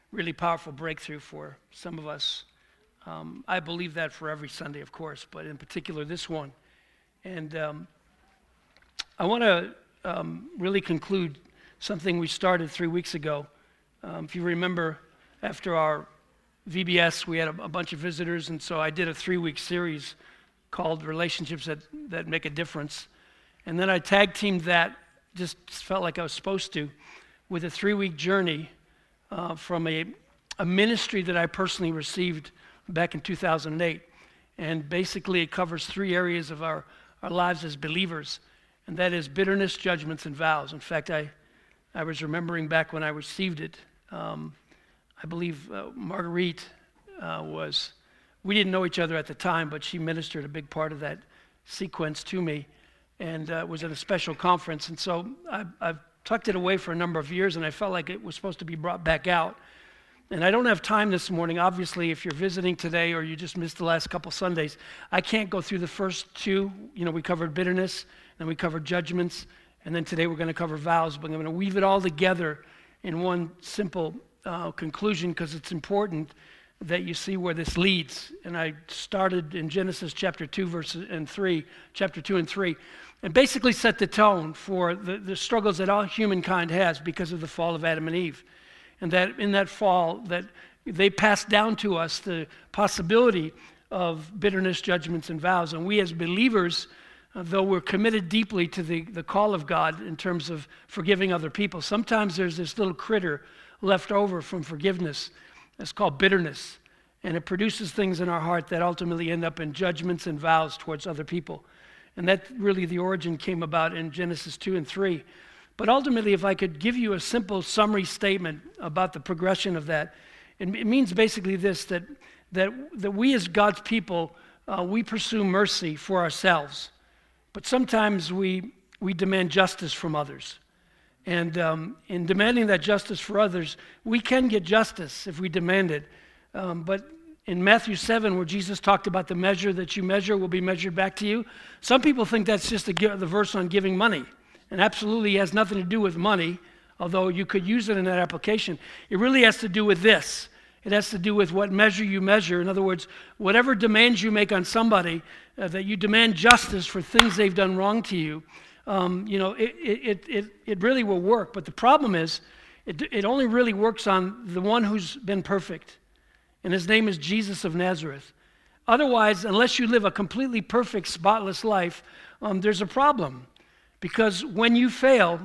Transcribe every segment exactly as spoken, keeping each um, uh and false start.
really powerful breakthrough for some of us. Um, I believe that for every Sunday, of course, but in particular this one. And um, I want to um, really conclude something we started three weeks ago. Um, if you remember, after our V B S, we had a, a bunch of visitors, and so I did a three-week series called Relationships That, that Make a Difference. And then I tag-teamed that, just felt like I was supposed to, with a three-week journey uh, from a, a ministry that I personally received back in two thousand eight. And basically it covers three areas of our, our lives as believers, and that is bitterness, judgments, and vows. In fact, I, I was remembering back when I received it, um, I believe uh, Marguerite uh, was, we didn't know each other at the time, but she ministered a big part of that sequence to me, and uh, was at a special conference. And so I, I've tucked it away for a number of years, and I felt like it was supposed to be brought back out. And I don't have time this morning. Obviously, if you're visiting today or you just missed the last couple Sundays, I can't go through the first two. You know, we covered bitterness, and we covered judgments, and then today we're going to cover vows, but I'm going to weave it all together in one simple uh, conclusion, because it's important that you see where this leads. And I started in Genesis chapter two, verse and three, chapter two and three, and basically set the tone for the, the struggles that all humankind has because of the fall of Adam and Eve. And that in that fall, that they passed down to us the possibility of bitterness, judgments, and vows. And we as believers, uh, though we're committed deeply to the, the call of God in terms of forgiving other people, sometimes there's this little critter left over from forgiveness. It's called bitterness. And it produces things in our heart that ultimately end up in judgments and vows towards other people. And that really the origin came about in Genesis two and three. But ultimately, if I could give you a simple summary statement about the progression of that, it, it means basically this, that, that, that we as God's people, uh, we pursue mercy for ourselves. But sometimes we, we demand justice from others. And um, in demanding that justice for others, we can get justice if we demand it. Um, but in Matthew seven, where Jesus talked about the measure that you measure will be measured back to you, some people think that's just the, the verse on giving money. And absolutely has nothing to do with money, although you could use it in that application. It really has to do with this. It has to do with what measure you measure. In other words, whatever demands you make on somebody, uh, that you demand justice for things they've done wrong to you, um, you know, it, it, it, it really will work. But the problem is, it, it only really works on the one who's been perfect. And his name is Jesus of Nazareth. Otherwise, unless you live a completely perfect, spotless life, um, there's a problem. Because when you fail,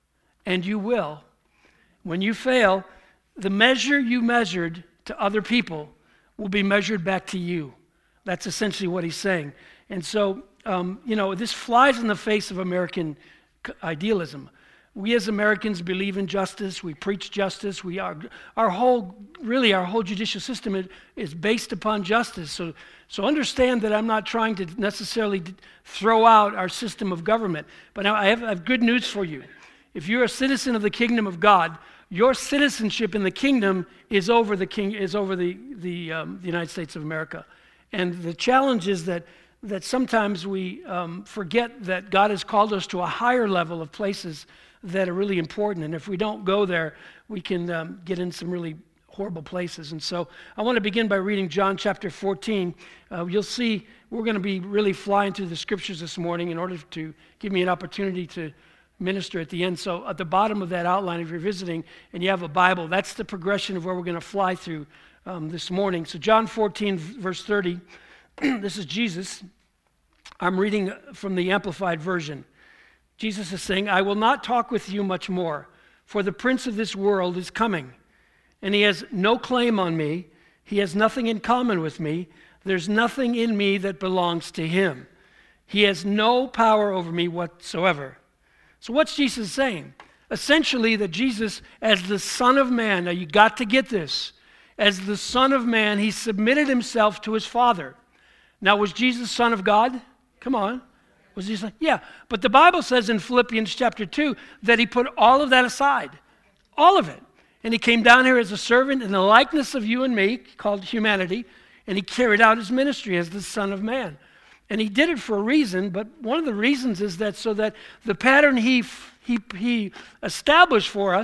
and you will, when you fail, the measure you measured to other people will be measured back to you. That's essentially what he's saying. And so, um, you know, this flies in the face of American idealism. We as Americans believe in justice. We preach justice. We are our whole, really, our whole judicial system is, is based upon justice. So, so understand that I'm not trying to necessarily throw out our system of government. But now I have, I have good news for you. If you're a citizen of the kingdom of God, your citizenship in the kingdom is over the king is over the the, um, the United States of America. And the challenge is that that sometimes we um, forget that God has called us to a higher level of places that are really important. And if we don't go there, we can um, get in some really horrible places. And so I want to begin by reading John chapter fourteen. Uh, you'll see we're going to be really flying through the scriptures this morning in order to give me an opportunity to minister at the end. So at the bottom of that outline, if you're visiting and you have a Bible, that's the progression of where we're going to fly through um, this morning. So John fourteen, verse thirty, this is Jesus. I'm reading from the Amplified Version. Jesus is saying, I will not talk with you much more, for the prince of this world is coming, and he has no claim on me. He has nothing in common with me. There's nothing in me that belongs to him. He has no power over me whatsoever. So what's Jesus saying? Essentially that Jesus, as the Son of Man, now you got to get this, as the Son of Man, he submitted himself to his Father. Now was Jesus Son of God? Come on. Was he like, yeah, but the Bible says in Philippians chapter two that he put all of that aside, all of it. And he came down here as a servant in the likeness of you and me, called humanity, and he carried out his ministry as the Son of Man. And he did it for a reason, but one of the reasons is that so that the pattern he he he established for us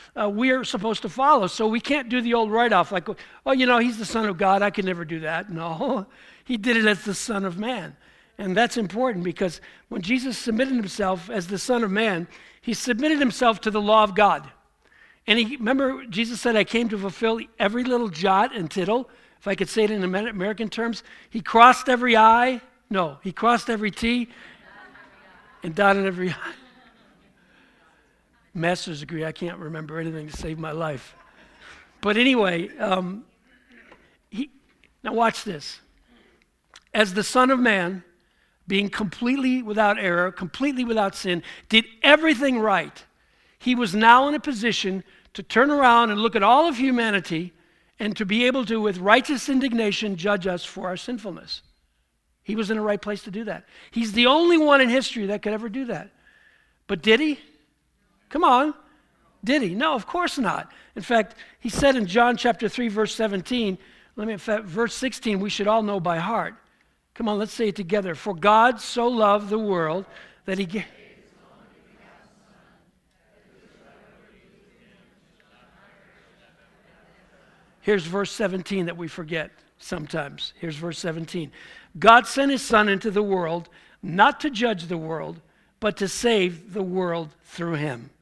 uh, we're supposed to follow. So we can't do the old write-off like, oh, you know, he's the Son of God. I can never do that. No, he did it as the Son of Man. And that's important because when Jesus submitted himself as the Son of Man, he submitted himself to the law of God. And he, remember, Jesus said, I came to fulfill every little jot and tittle. If I could say it in American terms, he crossed every I. No, he crossed every T and dotted every I. Master's degree, I can't remember anything to save my life. But anyway, um, he, now watch this. As the Son of Man, being completely without error, completely without sin, did everything right, he was now in a position to turn around and look at all of humanity and to be able to, with righteous indignation, judge us for our sinfulness. He was in the right place to do that. He's the only one in history that could ever do that. But did he? Come on. Did he? No, of course not. In fact, he said in John chapter three, verse seventeen, let me, in fact, verse sixteen, we should all know by heart. Come on, let's say it together. For God so loved the world that he gave. Here's verse seventeen that we forget sometimes. Here's verse seventeen. God sent his Son into the world, not to judge the world, but to save the world through him.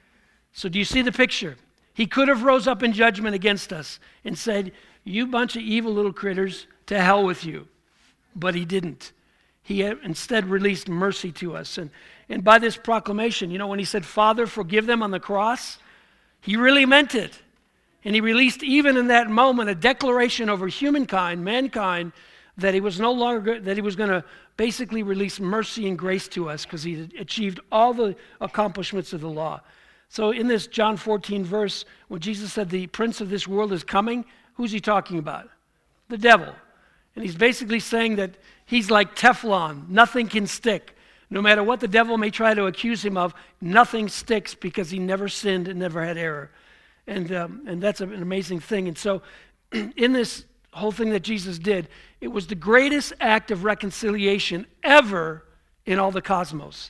So do you see the picture? He could have rose up in judgment against us and said, you bunch of evil little critters, to hell with you. But he didn't. He instead released mercy to us. And, and by this proclamation, you know, when he said, Father, forgive them on the cross, he really meant it. And he released even in that moment a declaration over humankind, mankind, that he was no longer, that he was going to basically release mercy and grace to us because he had achieved all the accomplishments of the law. So in this John fourteen verse, when Jesus said the prince of this world is coming, who's he talking about? The devil. And he's basically saying that he's like Teflon. Nothing can stick. No matter what the devil may try to accuse him of, nothing sticks because he never sinned and never had error. And um, and that's an amazing thing. And so in this whole thing that Jesus did, it was the greatest act of reconciliation ever in all the cosmos.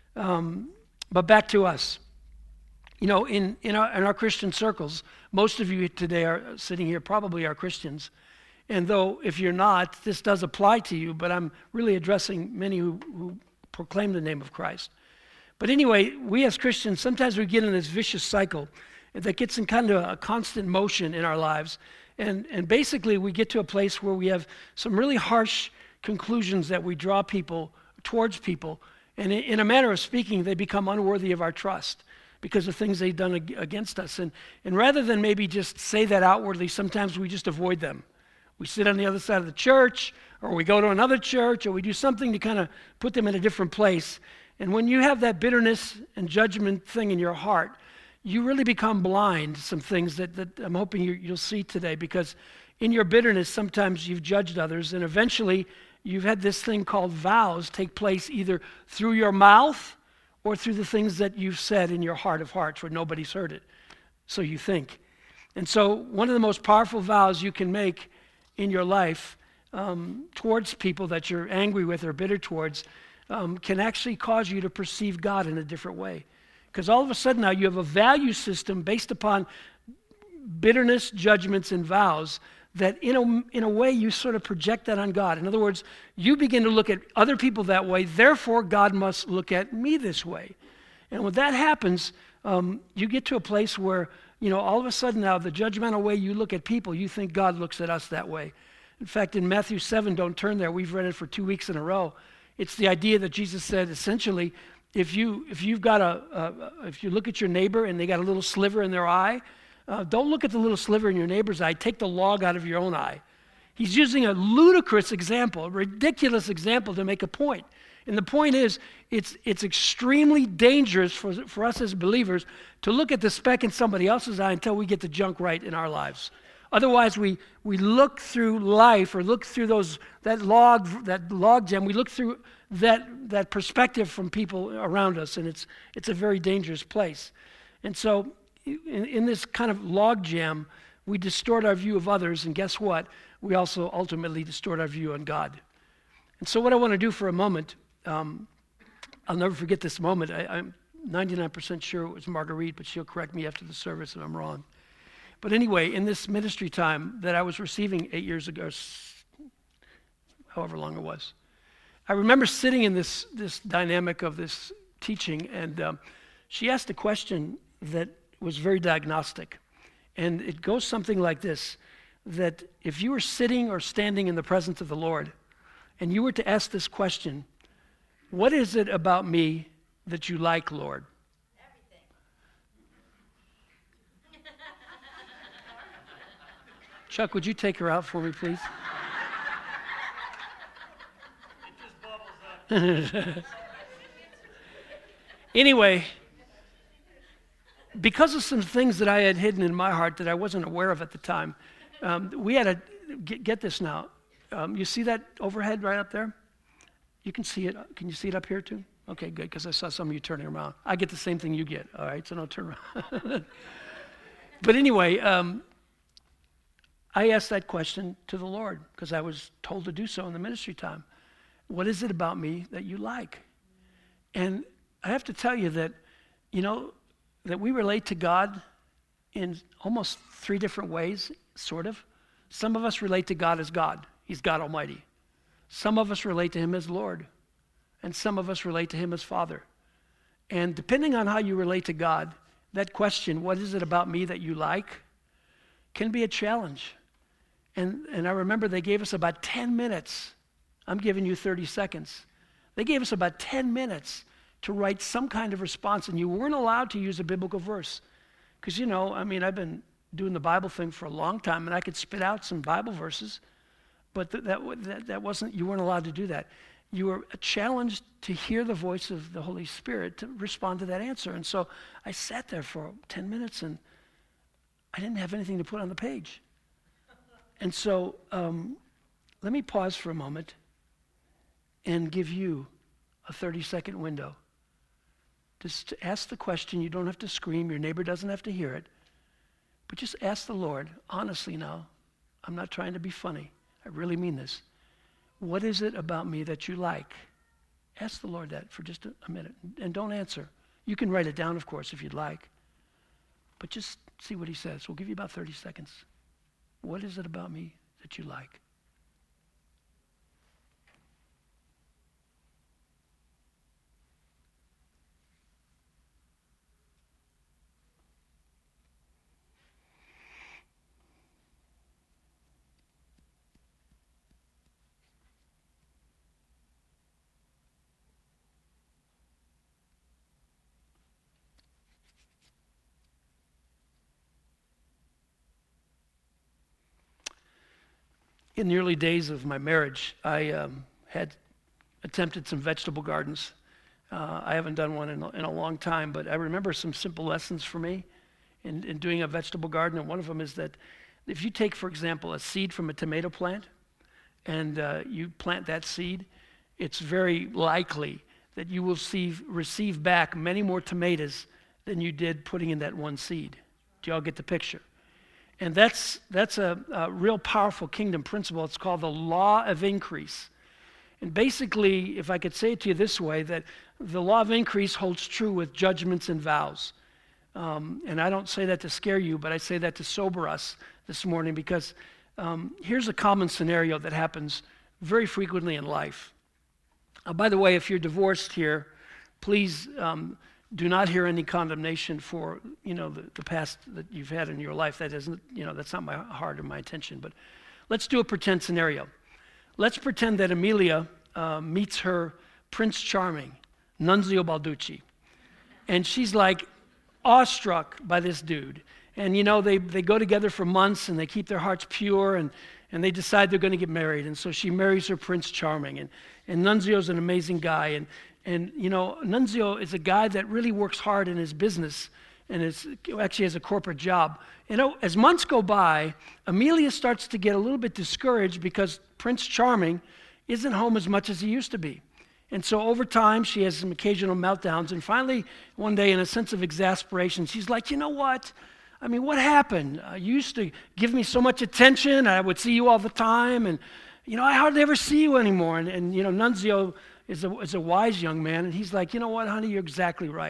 Um, but back to us. You know, in, in, our, in our Christian circles, most of you today are sitting here probably are Christians. And though if you're not, this does apply to you, but I'm really addressing many who, who proclaim the name of Christ. But anyway, we as Christians, sometimes we get in this vicious cycle that gets in kind of a constant motion in our lives. And, and basically we get to a place where we have some really harsh conclusions that we draw people towards people. And in, in a manner of speaking, they become unworthy of our trust because of things they've done ag- against us. And, and rather than maybe just say that outwardly, sometimes we just avoid them. We sit on the other side of the church, or we go to another church, or we do something to kind of put them in a different place. And when you have that bitterness and judgment thing in your heart, you really become blind to some things that, that I'm hoping you, you'll see today, because in your bitterness, sometimes you've judged others, and eventually you've had this thing called vows take place either through your mouth or through the things that you've said in your heart of hearts where nobody's heard it. So you think. And so one of the most powerful vows you can make in your life um, towards people that you're angry with or bitter towards um, can actually cause you to perceive God in a different way. Because all of a sudden now you have a value system based upon bitterness, judgments, and vows that in a, in a way you sort of project that on God. In other words, you begin to look at other people that way, therefore God must look at me this way. And when that happens, um, you get to a place where, you know, all of a sudden now the judgmental way you look at people, you think God looks at us that way. In fact, in Matthew seven, don't turn there, we've read it for two weeks in a row. It's the idea that Jesus said essentially, if you if you've got a, a if you look at your neighbor and they got a little sliver in their eye, uh, don't look at the little sliver in your neighbor's eye. Take the log out of your own eye. He's using a ludicrous example, a ridiculous example to make a point. And the point is, it's it's extremely dangerous for for us as believers to look at the speck in somebody else's eye until we get the junk right in our lives. Otherwise, we we look through life or look through those that log that log jam. We look through that that perspective from people around us, and it's it's a very dangerous place. And so, in, in this kind of log jam, we distort our view of others, and guess what? We also ultimately distort our view on God. And so, what I want to do for a moment, um, I'll never forget this moment. I, I'm ninety-nine percent sure it was Marguerite, but she'll correct me after the service if I'm wrong. But anyway, in this ministry time that I was receiving eight years ago, however long it was, I remember sitting in this, this dynamic of this teaching, and um, she asked a question that was very diagnostic. And it goes something like this, that if you were sitting or standing in the presence of the Lord, and you were to ask this question, what is it about me that you like, Lord? Everything. Chuck, would you take her out for me, please? It just bubbles up. Anyway, because of some things that I had hidden in my heart that I wasn't aware of at the time, um, we had to get, get this now. Um, you see that overhead right up there? You can see it. Can you see it up here too? Okay, good, because I saw some of you turning around. I get the same thing you get, all right, so don't turn around. But anyway, um, I asked that question to the Lord because I was told to do so in the ministry time. What is it about me that you like? And I have to tell you that, you know, that we relate to God in almost three different ways, sort of. Some of us relate to God as God. He's God Almighty. Some of us relate to him as Lord. And some of us relate to him as Father. And depending on how you relate to God, that question, what is it about me that you like, can be a challenge. And, and I remember they gave us about ten minutes. I'm giving you thirty seconds. They gave us about ten minutes to write some kind of response, and you weren't allowed to use a biblical verse. Because, you know, I mean, I've been doing the Bible thing for a long time, and I could spit out some Bible verses, but th- that, that, that wasn't, you weren't allowed to do that. You were challenged to hear the voice of the Holy Spirit to respond to that answer. And so I sat there for ten minutes, and I didn't have anything to put on the page. And so um, let me pause for a moment and give you a thirty-second window. Just to ask the question. You don't have to scream. Your neighbor doesn't have to hear it. But just ask the Lord, honestly now. I'm not trying to be funny. I really mean this. What is it about me that you like? Ask the Lord that for just a, a minute. And don't answer. You can write it down, of course, if you'd like. But just see what he says. We'll give you about thirty seconds. What is it about me that you like? In the early days of my marriage, I um, had attempted some vegetable gardens. Uh, I haven't done one in a, in a long time, but I remember some simple lessons for me in, in doing a vegetable garden. And one of them is that if you take, for example, a seed from a tomato plant and uh, you plant that seed, it's very likely that you will see, receive back many more tomatoes than you did putting in that one seed. Do y'all get the picture? And that's that's a, a real powerful kingdom principle. It's called the law of increase. And basically, if I could say it to you this way, that the law of increase holds true with judgments and vows. Um, and I don't say that to scare you, but I say that to sober us this morning, because um, here's a common scenario that happens very frequently in life. Uh, by the way, if you're divorced here, please um, do not hear any condemnation for, you know, the, the past that you've had in your life. That isn't, you know, that's not my heart or my intention. But let's do a pretend scenario. Let's pretend that Amelia uh, meets her Prince Charming, Nunzio Balducci. And she's like awestruck by this dude. And, you know, they, they go together for months and they keep their hearts pure, and, and they decide they're going to get married. And so she marries her Prince Charming. And, and Nunzio's an amazing guy. And And, you know, Nunzio is a guy that really works hard in his business and is actually has a corporate job. You know, as months go by, Amelia starts to get a little bit discouraged because Prince Charming isn't home as much as he used to be. And so over time, she has some occasional meltdowns. And finally, one day, in a sense of exasperation, she's like, you know what? I mean, what happened? Uh, you used to give me so much attention. I would see you all the time. And, you know, I hardly ever see you anymore. And, and you know, Nunzio is a, is a wise young man, and he's like, you know what, honey, you're exactly right.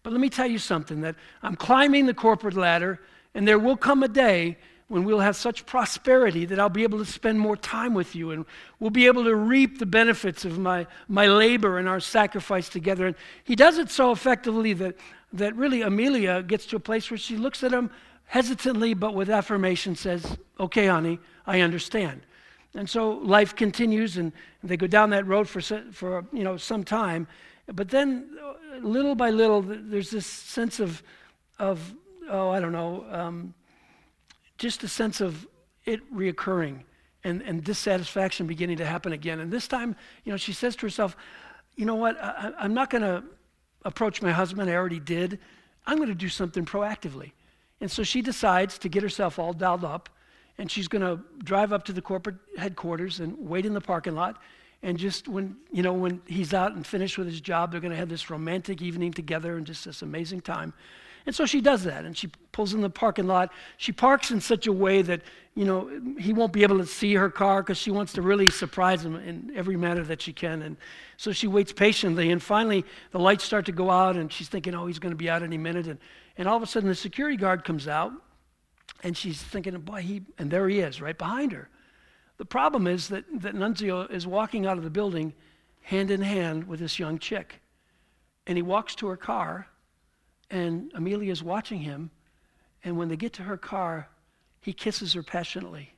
But let me tell you something, that I'm climbing the corporate ladder, and there will come a day when we'll have such prosperity that I'll be able to spend more time with you, and we'll be able to reap the benefits of my, my labor and our sacrifice together. And he does it so effectively that, that really Amelia gets to a place where she looks at him hesitantly but with affirmation, says, okay, honey, I understand. And so life continues, and they go down that road for, for you know, some time. But then little by little, there's this sense of, of oh, I don't know, um, just a sense of it reoccurring and, and dissatisfaction beginning to happen again. And this time, you know, she says to herself, you know what, I, I'm not going to approach my husband. I already did. I'm going to do something proactively. And so she decides to get herself all dialed up, and she's going to drive up to the corporate headquarters and wait in the parking lot. And just when, you know, when he's out and finished with his job, they're going to have this romantic evening together and just this amazing time. And so she does that, and she pulls in the parking lot. She parks in such a way that, you know, he won't be able to see her car because she wants to really surprise him in every manner that she can. And so she waits patiently, and finally the lights start to go out, and she's thinking, oh, he's going to be out any minute. And, and all of a sudden the security guard comes out, and she's thinking, boy, he, and there he is right behind her. The problem is that, that Nunzio is walking out of the building hand in hand with this young chick. And he walks to her car, and Amelia's watching him, and when they get to her car, he kisses her passionately.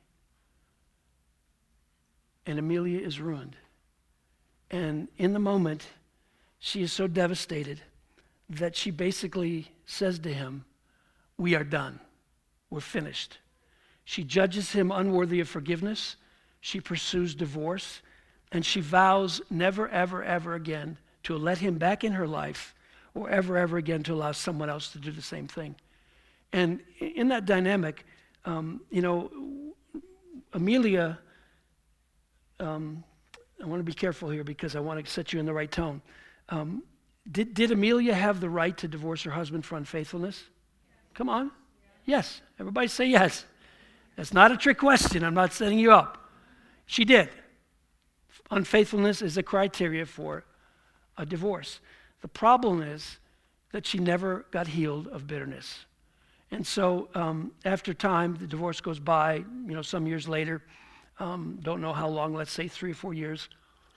And Amelia is ruined. And in the moment, she is so devastated that she basically says to him, we are done. We're finished. She judges him unworthy of forgiveness. She pursues divorce, and she vows never, ever, ever again to let him back in her life, or ever, ever again to allow someone else to do the same thing. And in that dynamic, um, you know, Amelia, um, I want to be careful here because I want to set you in the right tone. Um, did, did Amelia have the right to divorce her husband for unfaithfulness? Come on. Yes. Everybody say yes. That's not a trick question. I'm not setting you up. She did. Unfaithfulness is a criteria for a divorce. The problem is that she never got healed of bitterness. And so um, after time, the divorce goes by, you know, some years later, um, don't know how long, let's say three or four years.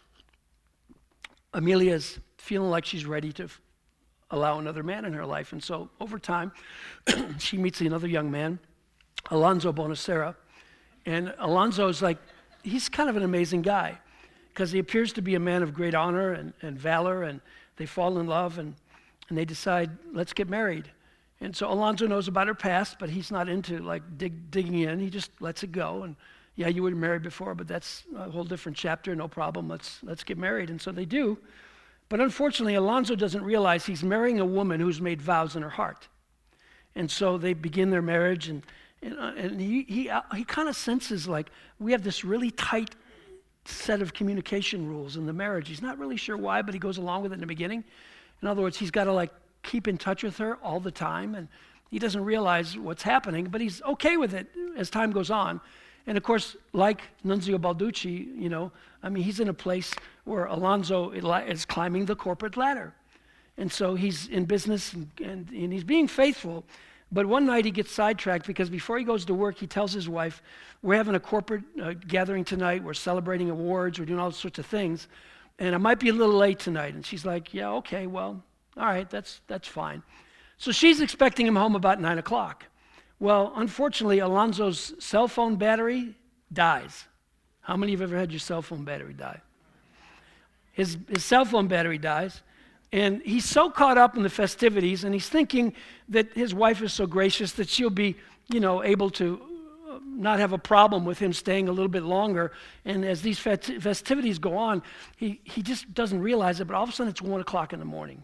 Amelia's feeling like she's ready to f- allow another man in her life. And so over time, she meets another young man, Alonzo Bonacera. And Alonzo is like, he's kind of an amazing guy because he appears to be a man of great honor and, and valor, and they fall in love, and, and they decide, let's get married. And so Alonzo knows about her past, but he's not into like dig, digging in. He just lets it go. And yeah, you were married before, but that's a whole different chapter. No problem. Let's let's get married. And so they do. But unfortunately, Alonzo doesn't realize he's marrying a woman who's made vows in her heart. And so they begin their marriage, and and, uh, and he he uh, he kind of senses like we have this really tight set of communication rules in the marriage. He's not really sure why, but he goes along with it in the beginning. In other words, he's got to like keep in touch with her all the time, and he doesn't realize what's happening, but he's okay with it as time goes on. And of course, like Nunzio Balducci, you know, I mean, he's in a place where Alonzo is climbing the corporate ladder. And so he's in business, and, and, and he's being faithful. But one night he gets sidetracked because before he goes to work, he tells his wife, we're having a corporate uh, gathering tonight. We're celebrating awards. We're doing all sorts of things. And I might be a little late tonight. And she's like, yeah, okay, well, all right, that's that's fine. So she's expecting him home about nine o'clock. Well, unfortunately, Alonzo's cell phone battery dies. How many of you have ever had your cell phone battery die? His, his cell phone battery dies, and he's so caught up in the festivities, and he's thinking that his wife is so gracious that she'll be, you know, able to not have a problem with him staying a little bit longer. And as these festi- festivities go on, he, he just doesn't realize it, but all of a sudden it's one o'clock in the morning.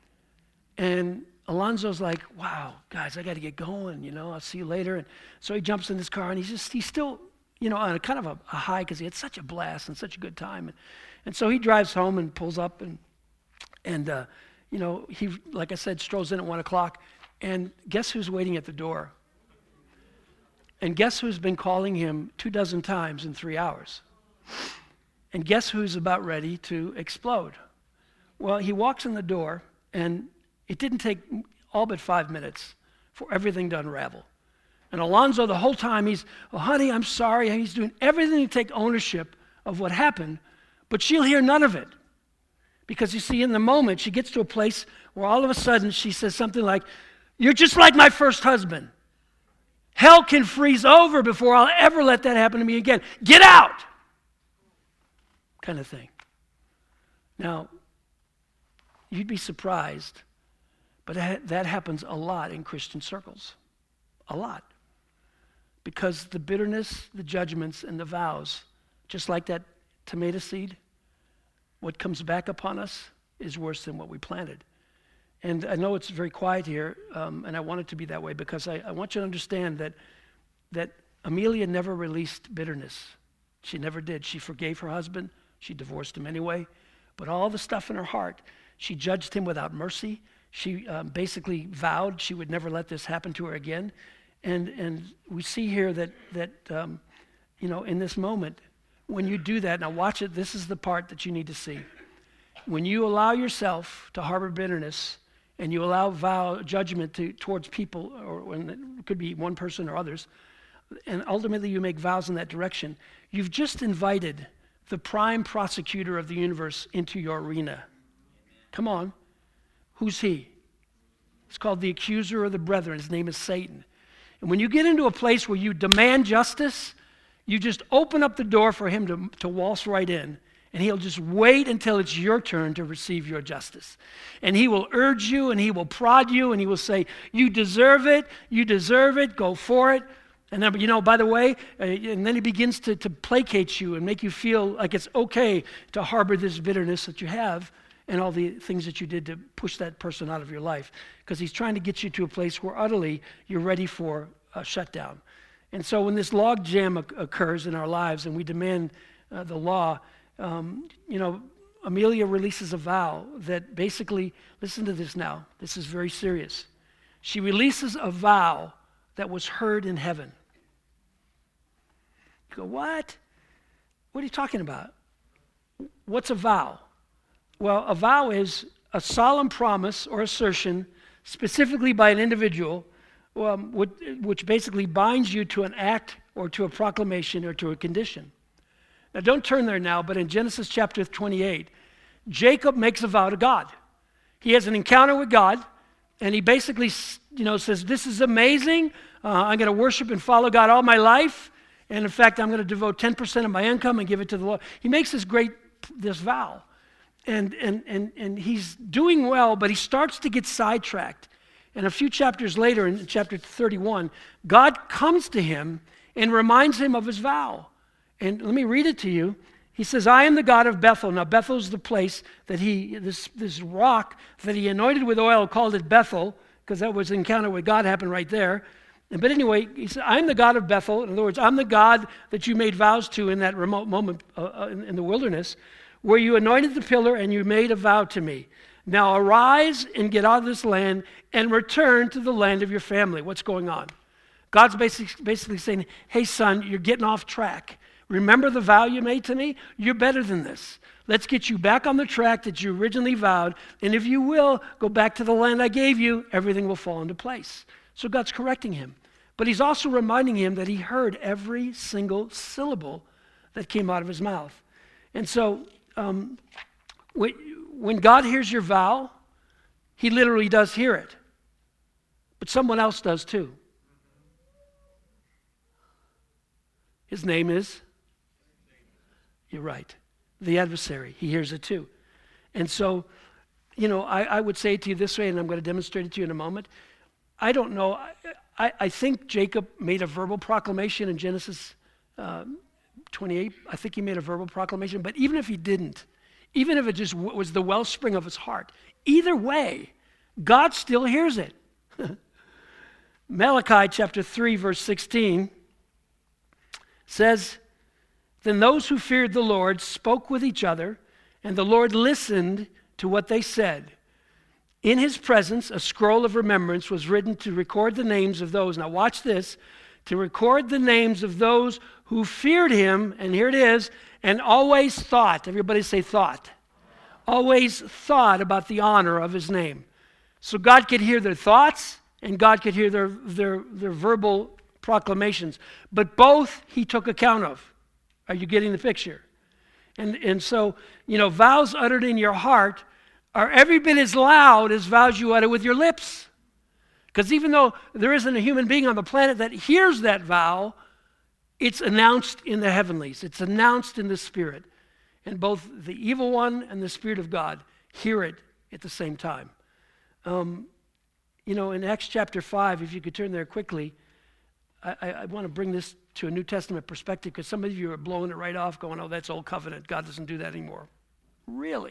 And Alonzo's like, wow, guys, I got to get going, you know, I'll see you later. And so he jumps in his car, and he's just, he's still, you know, on a kind of a, a high because he had such a blast and such a good time. And, and so he drives home and pulls up, and, and uh, you know, he, like I said, strolls in at one o'clock. And guess who's waiting at the door? And guess who's been calling him two dozen times in three hours? And guess who's about ready to explode? Well, he walks in the door, and It didn't take all but five minutes for everything to unravel. And Alonzo, the whole time, he's, oh, honey, I'm sorry. He's doing everything to take ownership of what happened, but she'll hear none of it. Because you see, in the moment, she gets to a place where all of a sudden she says something like, you're just like my first husband. Hell can freeze over before I'll ever let that happen to me again. Get out! Kind of thing. Now, you'd be surprised, but that happens a lot in Christian circles. A lot. Because the bitterness, the judgments, and the vows, just like that tomato seed, what comes back upon us is worse than what we planted. And I know it's very quiet here, um, and I want it to be that way because I, I want you to understand that, that Amelia never released bitterness. She never did. She forgave her husband. She divorced him anyway. But all the stuff in her heart, she judged him without mercy. She um, basically vowed she would never let this happen to her again. And and we see here that, that um, you know, in this moment, when you do that, now watch it, this is the part that you need to see. When you allow yourself to harbor bitterness and you allow vow judgment to, towards people, or when it could be one person or others, and ultimately you make vows in that direction, you've just invited the prime prosecutor of the universe into your arena. Come on. Who's he? It's called the accuser of the brethren. His name is Satan. And when you get into a place where you demand justice, you just open up the door for him to, to waltz right in, and he'll just wait until it's your turn to receive your justice. And he will urge you, and he will prod you, and he will say, you deserve it, you deserve it, go for it. And then, you know, by the way, uh, and then he begins to, to placate you and make you feel like it's okay to harbor this bitterness that you have and all the things that you did to push that person out of your life. Because he's trying to get you to a place where utterly you're ready for a shutdown. And so when this log jam occurs in our lives and we demand uh, the law, um, you know, Amelia releases a vow that basically, listen to this now, this is very serious. She releases a vow that was heard in heaven. You go, what? What are you talking about? What's a vow? Well, a vow is a solemn promise or assertion specifically by an individual um, which, which basically binds you to an act or to a proclamation or to a condition. Now, don't turn there now, but in Genesis chapter twenty-eight, Jacob makes a vow to God. He has an encounter with God, and he basically, you know, says, this is amazing. Uh, I'm going to worship and follow God all my life. And in fact, I'm going to devote ten percent of my income and give it to the Lord. He makes this great, this vow. And, and, and, and he's doing well, but he starts to get sidetracked. And a few chapters later, in chapter thirty-one, God comes to him and reminds him of his vow. And let me read it to you. He says, I am the God of Bethel. Now, Bethel's the place that he, this, this rock that he anointed with oil, called it Bethel, because that was an encounter with God happened right there. But anyway, he said, I'm the God of Bethel. In other words, I'm the God that you made vows to in that remote moment uh, in, in the wilderness, where you anointed the pillar and you made a vow to me. Now arise and get out of this land and return to the land of your family. What's going on? God's basically, basically saying, hey, son, you're getting off track. Remember the vow you made to me? You're better than this. Let's get you back on the track that you originally vowed. And if you will, go back to the land I gave you, everything will fall into place. So God's correcting him. But he's also reminding him that he heard every single syllable that came out of his mouth. And so um, when God hears your vow, he literally does hear it. But someone else does too. His name is? You're right. The adversary. He hears it too. And so, you know, I, I would say it to you this way, and I'm going to demonstrate it to you in a moment. I don't know. I, I, I think Jacob made a verbal proclamation in Genesis uh, twenty-eight. I think he made a verbal proclamation. But even if he didn't, even if it just w- was the wellspring of his heart, either way, God still hears it. Malachi chapter three, verse sixteen says, then those who feared the Lord spoke with each other, and the Lord listened to what they said. In his presence, a scroll of remembrance was written to record the names of those. Now watch this. To record the names of those who feared him, and here it is, and always thought. Everybody say thought. Always thought about the honor of his name. So God could hear their thoughts, and God could hear their, their, their verbal proclamations. But both he took account of. Are you getting the picture? And, and so, you know, vows uttered in your heart are every bit as loud as vows you utter with your lips. Because even though there isn't a human being on the planet that hears that vow, it's announced in the heavenlies. It's announced in the Spirit. And both the evil one and the Spirit of God hear it at the same time. Um, you know, in Acts chapter five, if you could turn there quickly, I, I, I want to bring this to a New Testament perspective, because some of you are blowing it right off going, oh, that's old covenant. God doesn't do that anymore. Really?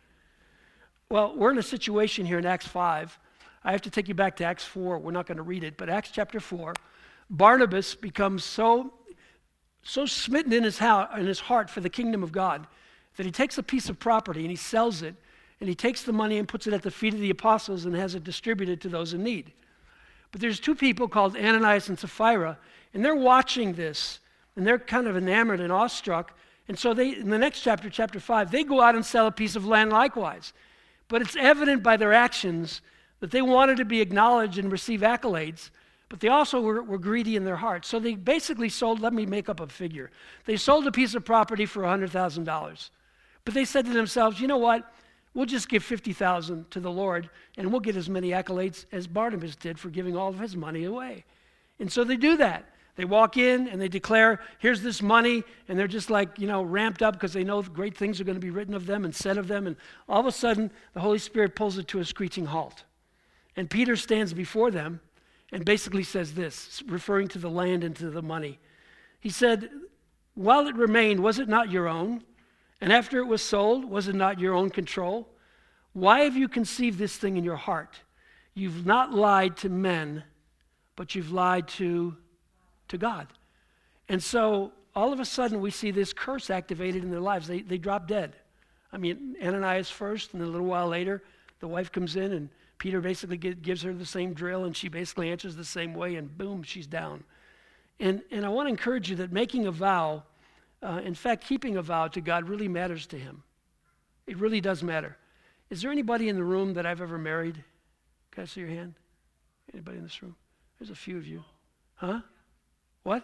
Well, we're in a situation here in Acts five. I have to take you back to Acts four. We're not going to read it, but Acts chapter four, Barnabas becomes so, so smitten in his, house, in his heart for the kingdom of God that he takes a piece of property and he sells it, and he takes the money and puts it at the feet of the apostles and has it distributed to those in need. But there's two people called Ananias and Sapphira, and they're watching this, and they're kind of enamored and awestruck. And so they, in the next chapter, chapter five, they go out and sell a piece of land likewise. But it's evident by their actions that they wanted to be acknowledged and receive accolades, but they also were, were greedy in their hearts. So they basically sold, let me make up a figure. They sold a piece of property for one hundred thousand dollars. But they said to themselves, you know what? We'll just give fifty thousand dollars to the Lord, and we'll get as many accolades as Barnabas did for giving all of his money away. And so they do that. They walk in and they declare, here's this money, and they're just like, you know, ramped up because they know great things are going to be written of them and said of them. And all of a sudden, the Holy Spirit pulls it to a screeching halt. And Peter stands before them and basically says this, referring to the land and to the money. He said, while it remained, was it not your own? And after it was sold, was it not your own control? Why have you conceived this thing in your heart? You've not lied to men, but you've lied to, to God. And so all of a sudden we see this curse activated in their lives. They, they drop dead. I mean, Ananias first, and then a little while later, the wife comes in, and Peter basically get, gives her the same drill, and she basically answers the same way, and boom, she's down. And, and I want to encourage you that making a vow, Uh, in fact, keeping a vow to God really matters to him. It really does matter. Is there anybody in the room that I've ever married? Can I see your hand? Anybody in this room? There's a few of you. Huh? What?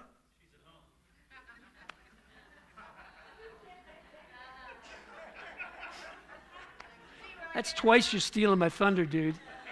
That's twice you're stealing my thunder, dude.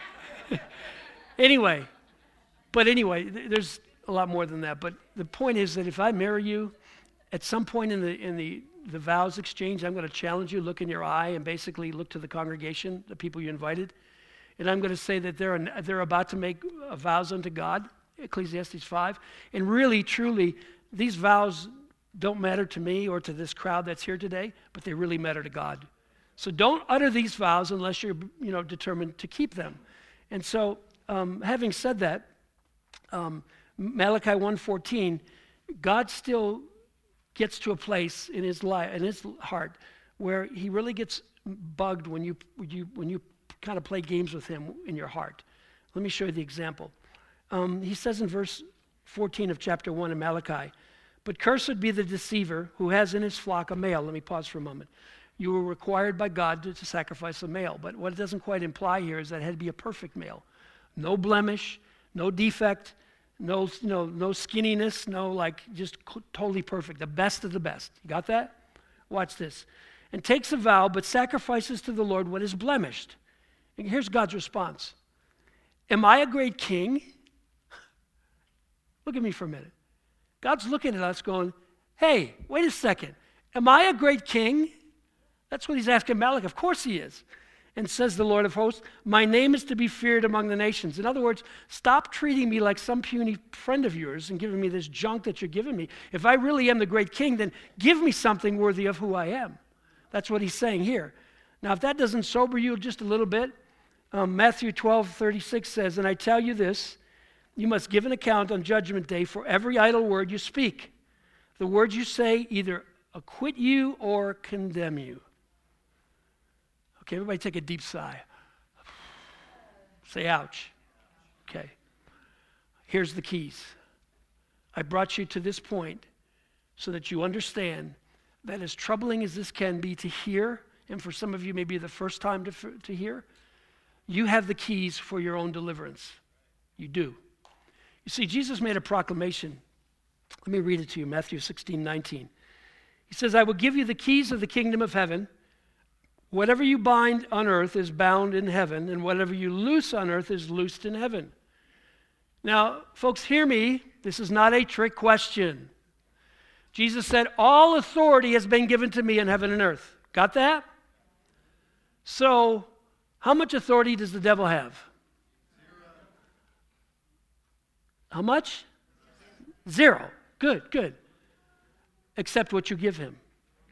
Anyway, but anyway, th- there's a lot more than that. But the point is that if I marry you, at some point in the in the, the vows exchange, I'm going to challenge you, look in your eye, and basically look to the congregation, the people you invited, and I'm going to say that they're an, they're about to make vows unto God, Ecclesiastes five, and really, truly, these vows don't matter to me or to this crowd that's here today, but they really matter to God. So don't utter these vows unless you're you know determined to keep them. And so, um, having said that, um, Malachi one fourteen, God still gets to a place in his life, in his heart, where he really gets bugged when you, when you, when you kind of play games with him in your heart. Let me show you the example. Um, he says in verse fourteen of chapter one in Malachi, but cursed be the deceiver who has in his flock a male. Let me pause for a moment. You were required by God to, to sacrifice a male, but what it doesn't quite imply here is that it had to be a perfect male. No blemish, no defect, No, no, no skinniness, no like just totally perfect, the best of the best. You got that? Watch this. And takes a vow, but sacrifices to the Lord what is blemished. And here's God's response. Am I a great king? Look at me for a minute. God's looking at us going, hey, wait a second. Am I a great king? That's what he's asking Malachi. Of course he is. And says the Lord of hosts, my name is to be feared among the nations. In other words, stop treating me like some puny friend of yours and giving me this junk that you're giving me. If I really am the great king, then give me something worthy of who I am. That's what he's saying here. Now, if that doesn't sober you just a little bit, um, Matthew twelve thirty-six says, and I tell you this, you must give an account on judgment day for every idle word you speak. The words you say either acquit you or condemn you. Okay, everybody take a deep sigh. Say, ouch. Okay. Here's the keys. I brought you to this point so that you understand that as troubling as this can be to hear, and for some of you maybe the first time to, to hear, you have the keys for your own deliverance. You do. You see, Jesus made a proclamation. Let me read it to you, Matthew sixteen nineteen. He says, I will give you the keys of the kingdom of heaven. Whatever you bind on earth is bound in heaven, and whatever you loose on earth is loosed in heaven. Now, folks, hear me. This is not a trick question. Jesus said, all authority has been given to me in heaven and earth. Got that? So, how much authority does the devil have? How much? Zero. Good, good. Except what you give him.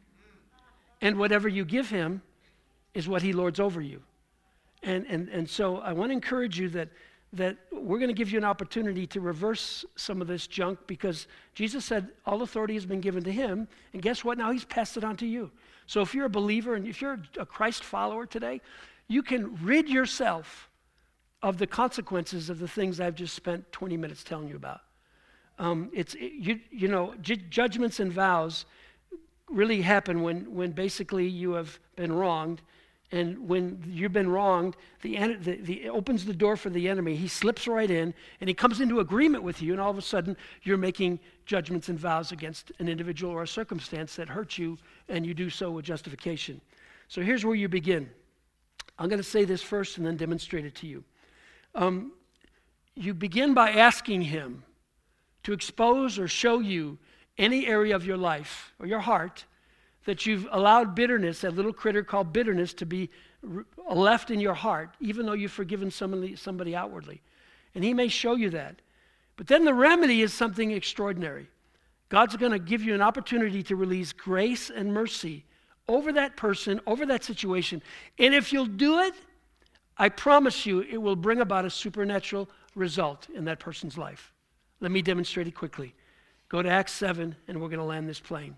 And whatever you give him is what he lords over you. And and and so I want to encourage you that that we're going to give you an opportunity to reverse some of this junk, because Jesus said all authority has been given to him, and guess what? Now he's passed it on to you. So if you're a believer and if you're a Christ follower today, you can rid yourself of the consequences of the things I've just spent twenty minutes telling you about. Um, it's it, you you know ju- judgments and vows really happen when when basically you have been wronged. And when you've been wronged, the, the, the it opens the door for the enemy. He slips right in, and he comes into agreement with you, and all of a sudden, you're making judgments and vows against an individual or a circumstance that hurts you, and you do so with justification. So here's where you begin. I'm going to say this first and then demonstrate it to you. Um, you begin by asking him to expose or show you any area of your life or your heart that you've allowed bitterness, that little critter called bitterness, to be re- left in your heart, even though you've forgiven somebody, somebody outwardly. And he may show you that. But then the remedy is something extraordinary. God's going to give you an opportunity to release grace and mercy over that person, over that situation. And if you'll do it, I promise you it will bring about a supernatural result in that person's life. Let me demonstrate it quickly. Go to Acts seven, and we're going to land this plane.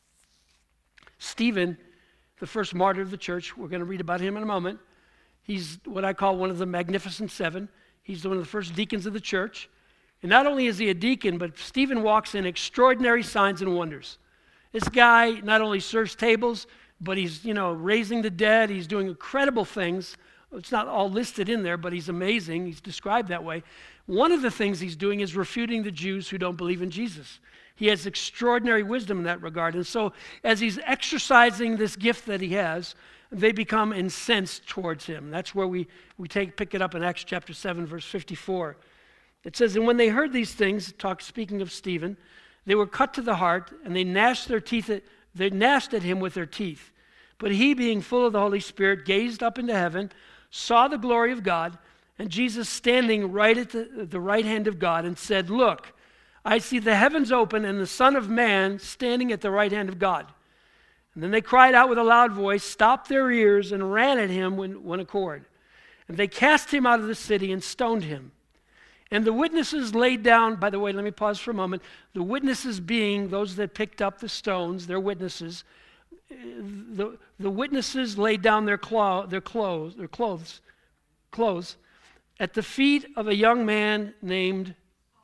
Stephen, the first martyr of the church, we're going to read about him in a moment. He's what I call one of the Magnificent Seven. He's one of the first deacons of the church. And not only is he a deacon, but Stephen walks in extraordinary signs and wonders. This guy not only serves tables, but he's, you know, raising the dead. He's doing incredible things. It's not all listed in there, but he's amazing. He's described that way. One of the things he's doing is refuting the Jews who don't believe in Jesus. He has extraordinary wisdom in that regard. And so as he's exercising this gift that he has, they become incensed towards him. That's where we, we take pick it up in Acts chapter seven, verse fifty-four. It says, and when they heard these things, talk, speaking of Stephen, they were cut to the heart, and they gnashed their teeth at, they gnashed at him with their teeth. But he, being full of the Holy Spirit, gazed up into heaven, saw the glory of God, and Jesus standing right at the, the right hand of God, and said, look, I see the heavens open and the Son of Man standing at the right hand of God. And then they cried out with a loud voice, stopped their ears, and ran at him with one accord. And they cast him out of the city and stoned him. And the witnesses laid down, by the way, let me pause for a moment. The witnesses being those that picked up the stones, they're witnesses. The, the witnesses laid down their, clo- their clothes, their clothes, clothes at the feet of a young man named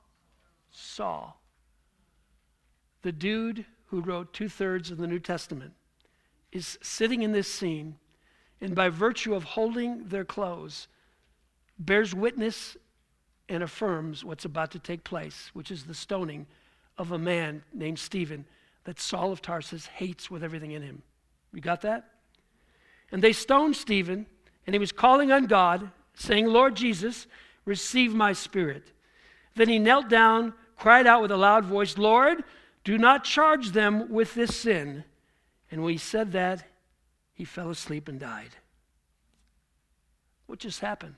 Saul, the dude who wrote two-thirds of the New Testament, is sitting in this scene, and by virtue of holding their clothes, bears witness and affirms what's about to take place, which is the stoning of a man named Stephen that Saul of Tarsus hates with everything in him. You got that? And they stoned Stephen, and he was calling on God, saying, Lord Jesus, receive my spirit. Then he knelt down, cried out with a loud voice, Lord, do not charge them with this sin. And when he said that, he fell asleep and died. What just happened?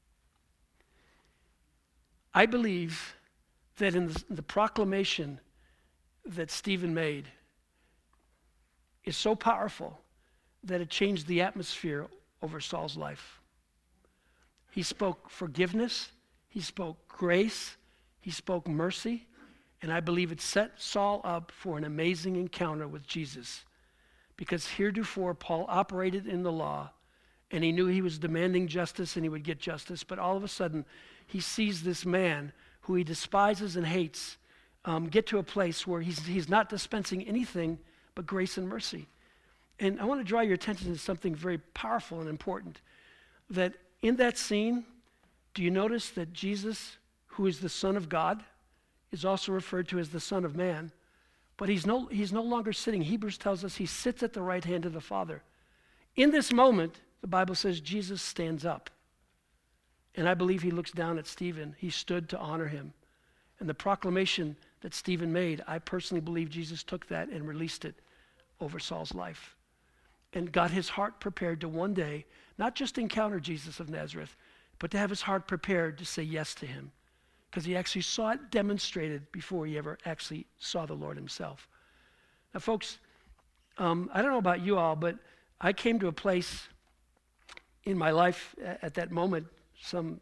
I believe that in the, the proclamation that Stephen made is so powerful that it changed the atmosphere over Saul's life. He spoke forgiveness, he spoke grace, he spoke mercy, and I believe it set Saul up for an amazing encounter with Jesus. Because heretofore, Paul operated in the law, and he knew he was demanding justice and he would get justice, but all of a sudden, he sees this man who he despises and hates um, get to a place where he's, he's not dispensing anything but grace and mercy. And I want to draw your attention to something very powerful and important, that In that scene, do you notice that Jesus, who is the Son of God, is also referred to as the Son of Man? But he's no, he's no longer sitting. Hebrews tells us he sits at the right hand of the Father. In this moment, the Bible says Jesus stands up. And I believe he looks down at Stephen. He stood to honor him. And the proclamation that Stephen made, I personally believe Jesus took that and released it over Saul's life. And got his heart prepared to one day, not just encounter Jesus of Nazareth, but to have his heart prepared to say yes to him. Because he actually saw it demonstrated before he ever actually saw the Lord himself. Now, folks, um, I don't know about you all, but I came to a place in my life at that moment, some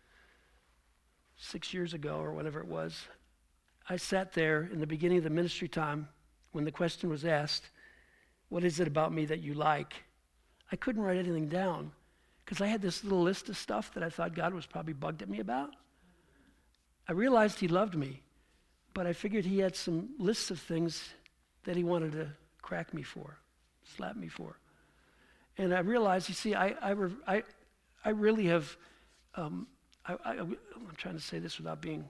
six years ago or whatever it was. I sat there in the beginning of the ministry time when the question was asked, what is it about me that you like? I couldn't write anything down because I had this little list of stuff that I thought God was probably bugged at me about. I realized he loved me, but I figured he had some lists of things that he wanted to crack me for, slap me for. And I realized, you see, I I, I, I really have, um, I, I, I'm trying to say this without being,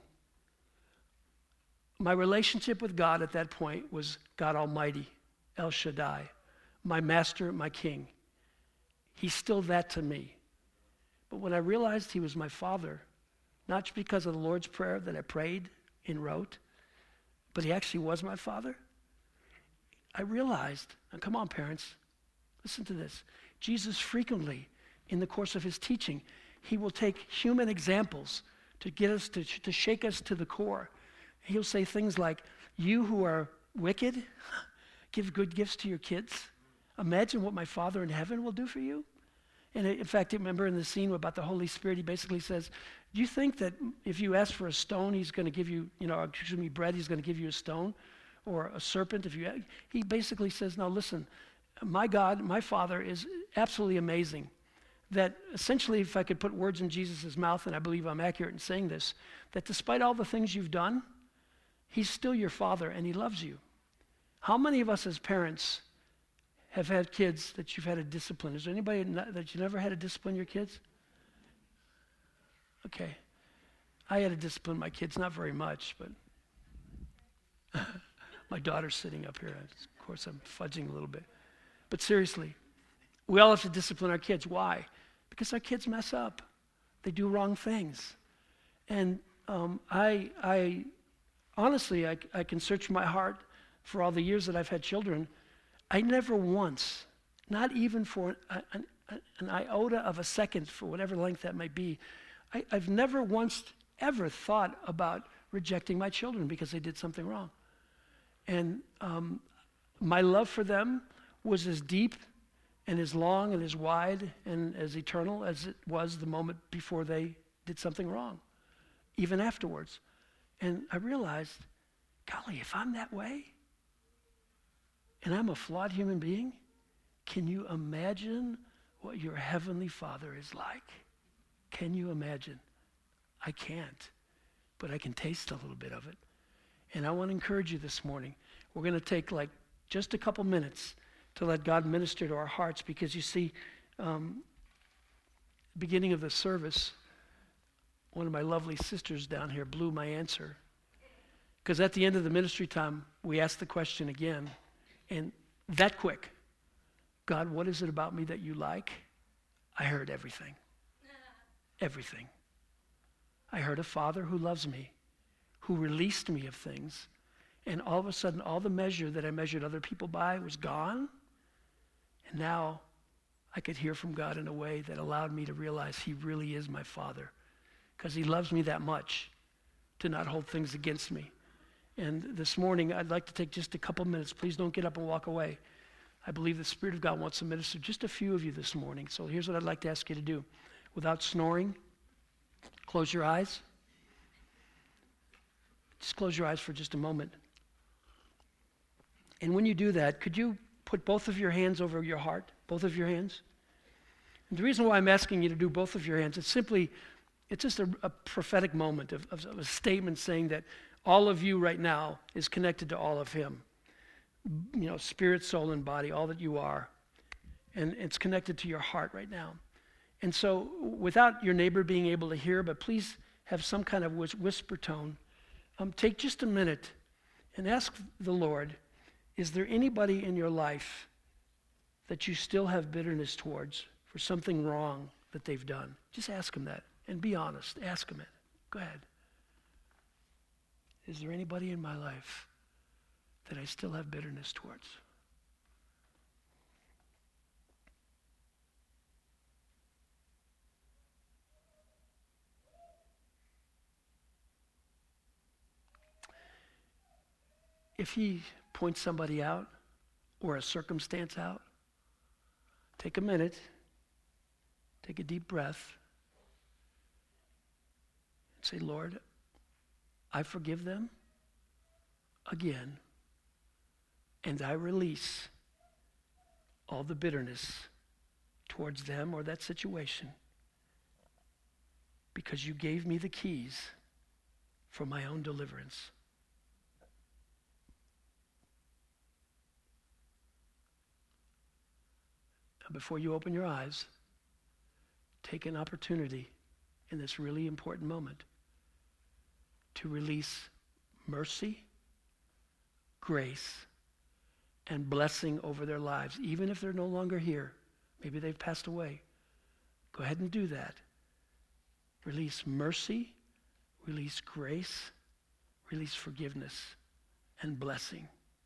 my relationship with God at that point was God Almighty, El Shaddai, my master, my king. He's still that to me. But when I realized he was my father, not just because of the Lord's Prayer that I prayed and wrote, but he actually was my father, I realized, and come on parents, listen to this. Jesus frequently, in the course of his teaching, he will take human examples to get us, to, to shake us to the core. He'll say things like, you who are wicked, give good gifts to your kids. Imagine what my Father in heaven will do for you. And in fact, remember in the scene about the Holy Spirit, he basically says, do you think that if you ask for a stone, he's going to give you, you know, excuse me, bread, he's going to give you a stone? Or a serpent? If you, he basically says, now listen, my God, my Father is absolutely amazing. That essentially, if I could put words in Jesus' mouth, and I believe I'm accurate in saying this, that despite all the things you've done, he's still your Father and he loves you. How many of us as parents have had kids that you've had to discipline? Is there anybody that you never had to discipline your kids? Okay. I had to discipline my kids, not very much, but my daughter's sitting up here. Of course, I'm fudging a little bit. But seriously, we all have to discipline our kids. Why? Because our kids mess up. They do wrong things. And um, I, I honestly, I, I can search my heart for all the years that I've had children. I never once, not even for an, an, an iota of a second, for whatever length that might be, I, I've never once ever thought about rejecting my children because they did something wrong. And um, my love for them was as deep and as long and as wide and as eternal as it was the moment before they did something wrong, even afterwards. And I realized, golly, if I'm that way, and I'm a flawed human being, can you imagine what your heavenly Father is like? Can you imagine? I can't, but I can taste a little bit of it. And I want to encourage you this morning. We're going to take like just a couple minutes to let God minister to our hearts, because you see, um, beginning of the service, one of my lovely sisters down here blew my answer. Because at the end of the ministry time, we asked the question again, and that quick, God, what is it about me that you like? I heard everything. Everything. I heard a Father who loves me, who released me of things, and all of a sudden, all the measure that I measured other people by was gone, and now I could hear from God in a way that allowed me to realize he really is my Father, because he loves me that much to not hold things against me. And this morning, I'd like to take just a couple minutes. Please don't get up and walk away. I believe the Spirit of God wants to minister just a few of you this morning. So here's what I'd like to ask you to do. Without snoring, close your eyes. Just close your eyes for just a moment. And when you do that, could you put both of your hands over your heart? Both of your hands? And the reason why I'm asking you to do both of your hands, it's simply, it's just a, a prophetic moment of, of, of a statement saying that all of you right now is connected to all of him. You know, spirit, soul, and body, all that you are. And it's connected to your heart right now. And so without your neighbor being able to hear, but please have some kind of whis- whisper tone, um, take just a minute and ask the Lord, is there anybody in your life that you still have bitterness towards for something wrong that they've done? Just ask him that and be honest. Ask him it. Go ahead. Is there anybody in my life that I still have bitterness towards? If he points somebody out or a circumstance out, take a minute, take a deep breath, and say, Lord, I forgive them again, and I release all the bitterness towards them or that situation because you gave me the keys for my own deliverance. Before you open your eyes, take an opportunity in this really important moment to release mercy, grace, and blessing over their lives, even if they're no longer here. Maybe they've passed away. Go ahead and do that. Release mercy, release grace, release forgiveness, and blessing.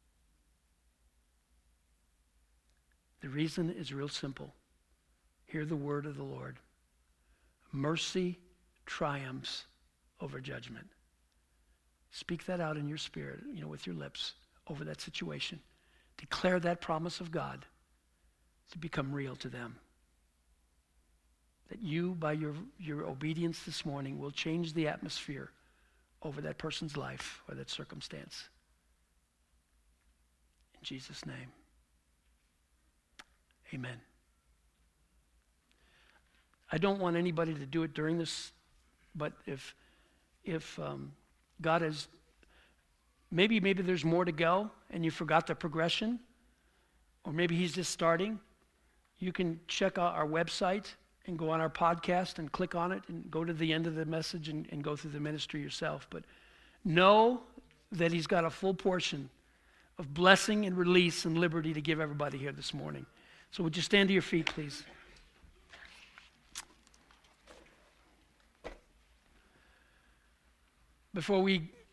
The reason is real simple. Hear the word of the Lord. Mercy triumphs over judgment. Speak that out in your spirit, you know, with your lips over that situation. Declare that promise of God to become real to them. That you, by your, your obedience this morning, will change the atmosphere over that person's life or that circumstance. In Jesus' name. Amen. I don't want anybody to do it during this, but if if um, God has, maybe maybe there's more to go and you forgot the progression, or maybe he's just starting, you can check out our website and go on our podcast and click on it and go to the end of the message and, and go through the ministry yourself. But know that he's got a full portion of blessing and release and liberty to give everybody here this morning. So would you stand to your feet, please? Before we